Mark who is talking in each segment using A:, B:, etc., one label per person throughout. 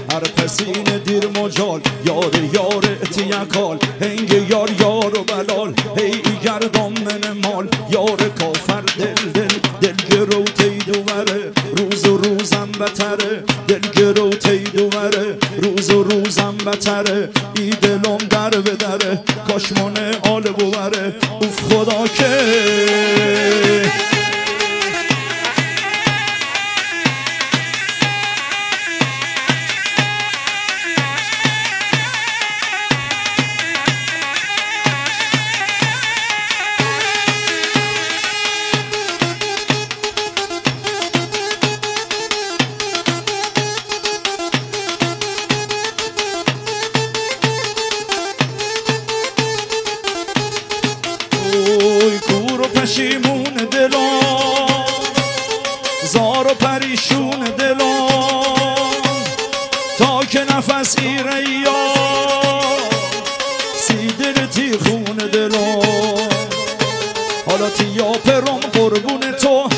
A: هر پسین دیر مجال یار یار اتیکال هنگ یار یار و بلال هی گردم من مال یار کافر دل گرو تیدو وره روز و روزم بتره دل گرو تیدو وره روز و روزم بتره ای دلم در به دره کاشمانه آل بوره اوف خدا که پشیمون دلان زار و پریشون دلان تا که نفس ایره یا سی دل تیخون دلان حالا تیا پرم قربون تو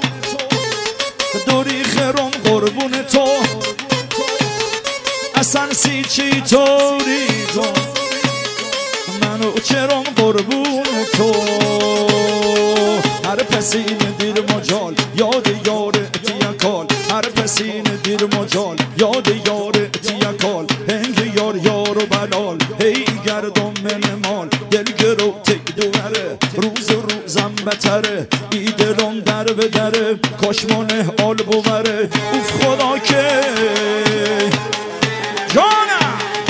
A: دوری خرم قربون تو اصلا سی چی طوری تو منو چرم قربون تو هر پسین دیر مجال یاد یار اتیکال هر پسین دیر مجال یاد یار اتیکال هنگ یار یار و بلال هی گردم من مال دل گرو تک دوره روز و روزم بتره ای دلم در به دره کاشمانه آل بوره اوف خدا که جانم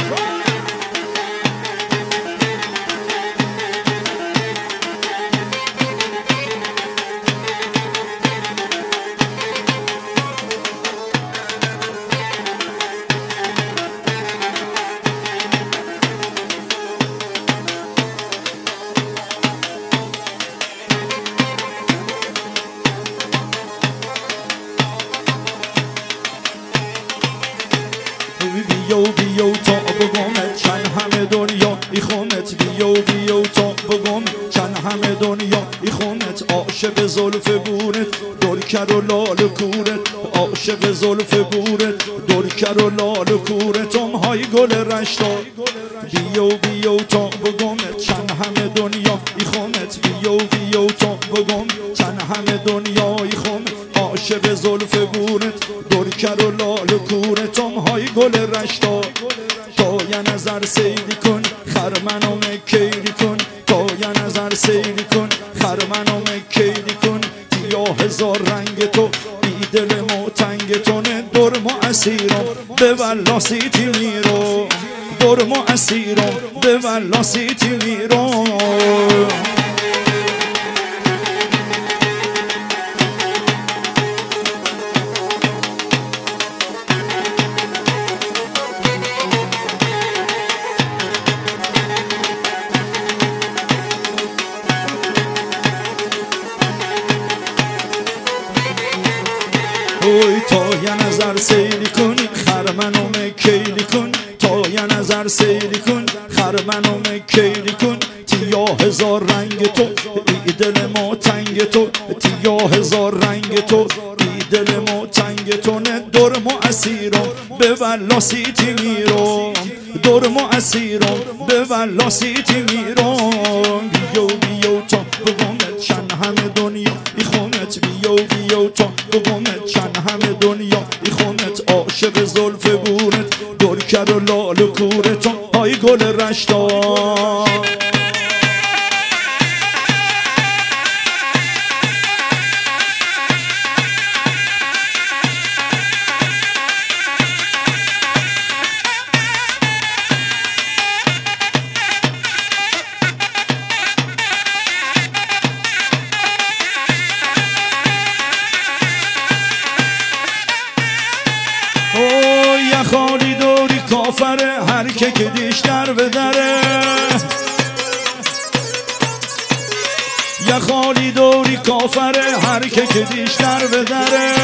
A: بیو تا بگم چند همه دنیا ای خونت بیو تا بگم چند همه دنیا ای خونت عاشق زلف بورت دورکر و لال کورت عاشق زلف بورت دورکر و لال کورت های گل رشتا بیو تا بگم چند همه دنیا ای خونت بیو تا بگم چند همه دنیا ای خونت عاشق زلف بورت دورکر و لال کورت های گل رشتا تا یه نظر سیلی کن خرمنو مکیلی کن تا یه نظر سیلی کن خرمنو مکیلی کن تیا هزار رنگ تو بی دل ما تنگ تو نه درم و اسیرم به والله سیتی میرو درم و اسیرم به والله سیتی میرو اوی تا یه نظر سیلی کن خرمنو مکیلی کن تا یه نظر سیلی کن خرمنو مکیلی کن تیا هزار رنگ تو ای دل ما تنگ تو تیا هزار رنگ تو ای دل ما تنگ تو نه درم و اسیرم به والله سیتی میرم درم و اسیرم به والله سیتی میرم بیو تا بگم چند همه دنیا ای خونت بیو تا بگم چند همه دنیا ای خونت عاشق زلف بورت دورکر و لال و کورت های گل رشتا خالی دوری کافره هر که دیش در بدره یا خالی دوری کافره هر که دیش در بدره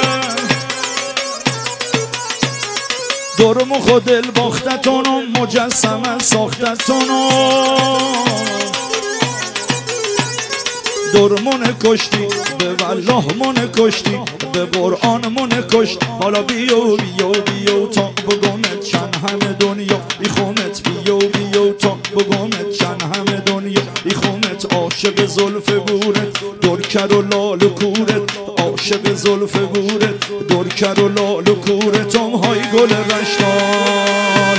A: درم و خود دل باختتونم مجسمه ساختتونم دور من کشتی، به والله من کشتی، به قرآن من کشت. حالا بیو بیو بیو تا بگمت چند همه دنیا ای خونت، بیو بیو تا بگمت چند همه دنیا ای خونت. عاشق زلف بورت درکر و لال و کورت، عاشق زلف بورت درکر و لال و کورت. های گل رشتال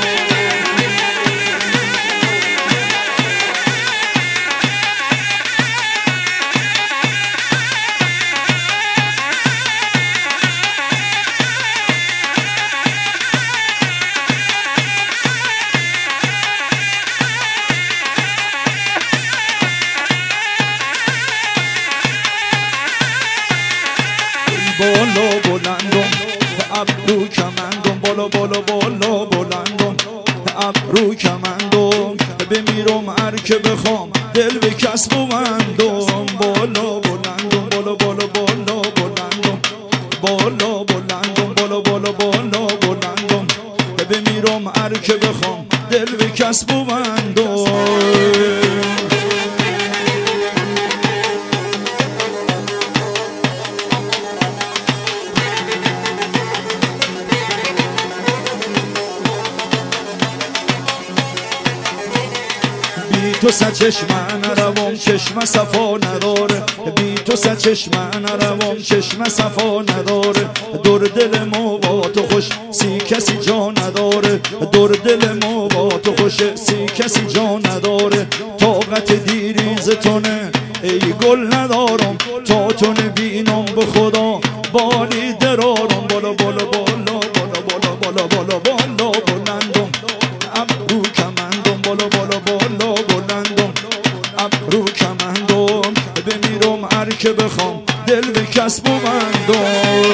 A: بالا بلندم ابرو کمندم، بالا بالا بالا بلندم ابرو کمندم. بمیرم هر که بخوام دل به کسب و بندم. بالا بلندم بالا بالا بالا بلندم، بالا بلندم بالا بالا بالا بلندم. بمیرم هر که بخوام دل به کسب و بندم. تو سه چشم نروام چشم صفا نداره، بی تو سه چشم نروام چشم صفا نداره. دور دل ما با تو خوش سی کسی جا نداره، دور دل ما با تو خوش سی کسی جا نداره. طاقت دیریز تو نه ای گل ندارم، تا تو نبینم به خدا بالی درارم. بالا بالا بالا بالا بالا بالا بالا بالا بلندم ابرو کمندم، بالا بالا بالا بلندم ابرو کمندم. بمیرم هر که بخوام دل به کسب و بندم.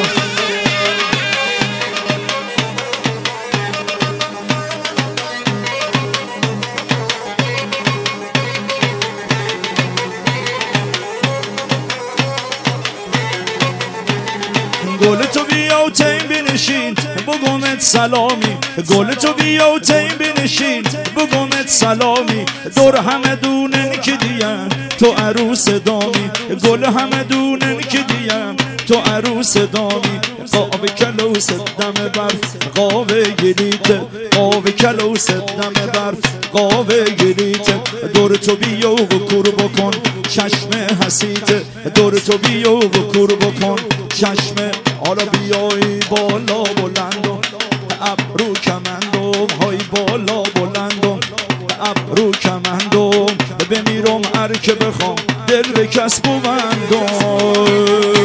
A: گل تو بیا و تیم بنشین بگمت سلامی، گل تو بیا و تیم بنشین بگمت سلامی. دور همه دونن که دیم تو عروس دامی، گل همه دونن که دیم تو عروس دامی. قاوه کلوس دم برف قاوه گلیت، قاوه کلوس دم برف قاوه گلیت. دور تو بیا و کور بکن چشم حسیت، دور تو بیا و کور بکن چشم. حالا بیایی بالا بلندم ابرو کمندم، های بالا بلندم ابرو کمندم. بمیرم هر که بخوام دل به کسب و بندم.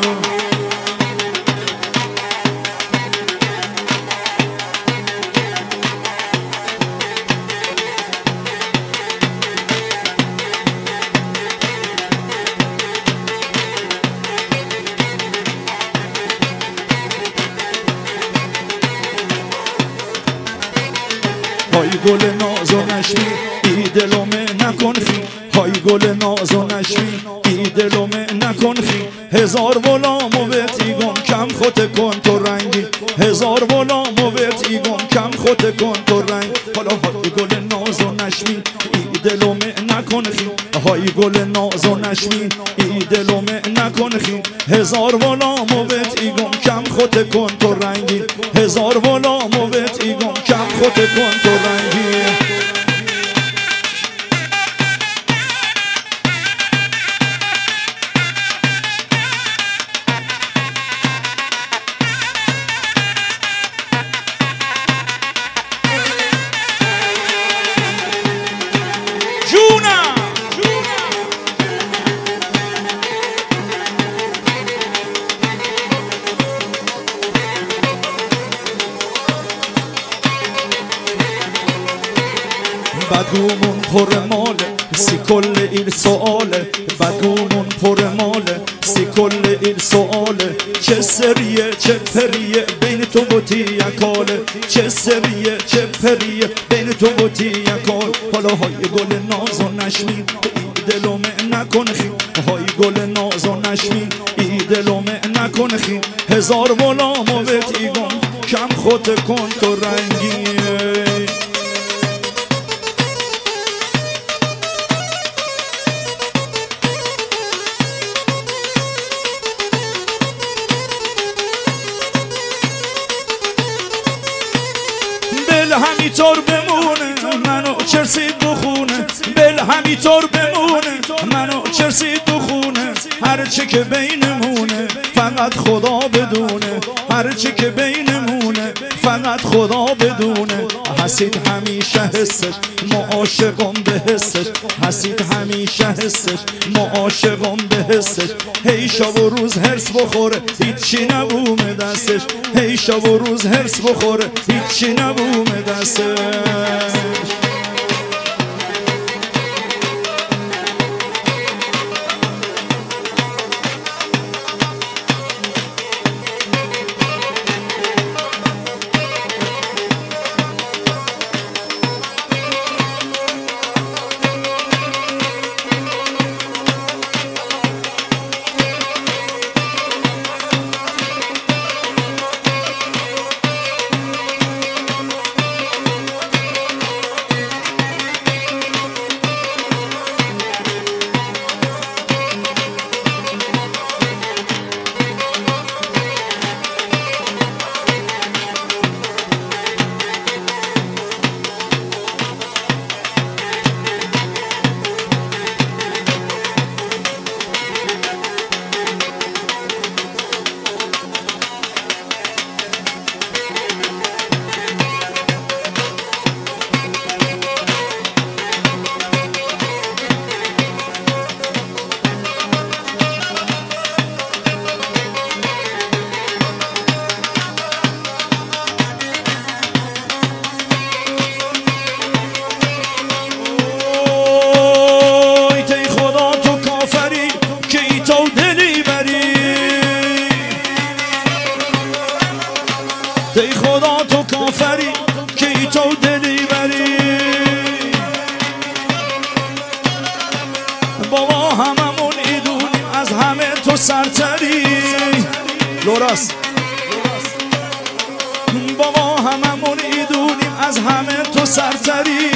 A: های گل ناز و نشمی ای دلومه نکن خی، های گل ناز و نشمی ای دلومه نکن خی. هزار ولام و بتیگم کم خود کن تو رنگی، هزار ولام و بتیگم کم خود کن تو رنگ. حالا های گل ناز و نشمی ای دلومه نکن خی، های گل ناز و نشمی ای دلومه نکن خی. هزار ولام و بتیگم کم خود کن تو رنگی، هزار ولام و بتیگم کم خود کن تو رنگی. بدگومون پر ماله سی کل این سواله، بدگومون پر ماله سی کل این سواله. چه سریه چه پریه بین تو و تیکاله، چه سریه چه پریه بین تو و تیکال. حالا های گل ناز و نشمی ای دلومه نکن خی، های گل ناز و نشمی ای دلومه نکن خی. هزار ولام و بتیگم کم خود کن تو رنگی. همینطور بمونه منو چرسید بخونه بل همینطور بمونه منو چرسید بخونه هرچی که بینمونه فقط خدا بدونه هرچی که بینمونه فقط خدا بدونه حسید همیشه حسش ما عاشقم به حسش حسید همیشه حسش ما عاشقم به حسش هی شب و روز هرس بخوره هیچی نبومه دستش هی شب و روز هرس بخوره هیچی نبومه دستش ای خدا تو کافری که ای تو دلی بری بابا هممون ایدونیم از همه تو سرتری لوراس بابا هممون ایدونیم از همه تو سرتری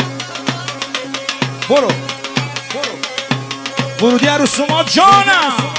A: برو ورودی عروس ما جانم